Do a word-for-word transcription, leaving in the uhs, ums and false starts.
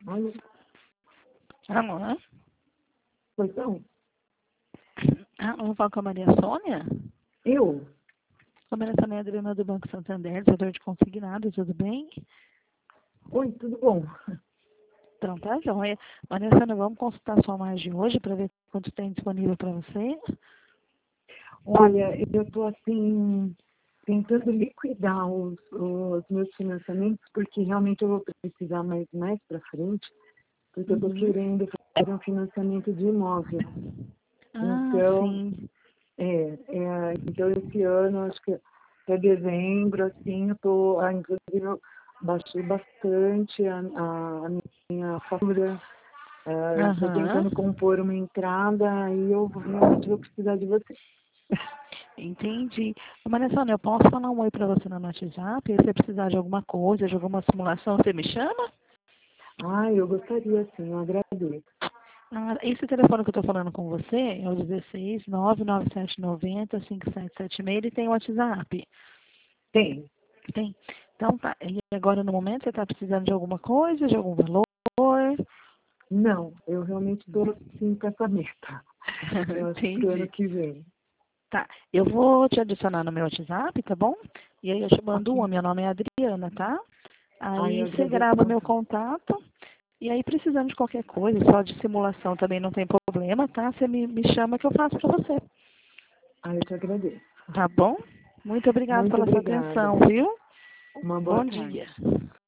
Olha, Alô? pois não. Ah, eu falo com a Maria Sônia? Eu? Com a Maria Sônia Adriana do Banco Santander, setor de consignado, tudo bem? Oi, tudo bom? Então tá joia. Maria Sônia, vamos consultar sua margem hoje para ver quanto tem disponível para você? Olha, eu estou assim, tentando liquidar os, os meus financiamentos, porque realmente eu vou precisar mais, mais para frente, porque eu estou Uhum. querendo fazer um financiamento de imóvel. Ah, Então, sim. é, é, então esse ano, acho que até dezembro, assim, eu estou, ah, inclusive, eu baixei bastante a, a, a minha fatura. Ah, eu estou Aham. tentando compor uma entrada e eu realmente vou precisar de você. Entendi. Ô, Maria Sônia, eu posso falar um oi para você no WhatsApp? E se você precisar de alguma coisa, de alguma simulação, você me chama? Ah, eu gostaria sim, eu agradeço. Ah, esse telefone que eu estou falando com você é o dezesseis nove nove sete nove zero cinco sete sete seis, ele tem WhatsApp. Tem. Tem. Então tá. E agora no momento você está precisando de alguma coisa, de algum valor? Não, eu realmente estou sim com essa meta. Eu acho que ano Entendi. que vem. Tá. Eu vou te adicionar no meu WhatsApp, tá bom? E aí eu te mando uma. Ok. Meu nome é Adriana, tá? Ai, eu Aí você agradeço grava meu bastante. contato. E aí, precisando de qualquer coisa, só de simulação também não tem problema, tá? Você me, me chama que eu faço pra você. Ai, eu te agradeço. Tá bom? Muito obrigada Muito pela sua obrigada. atenção, viu? Uma boa Bom dia. tarde.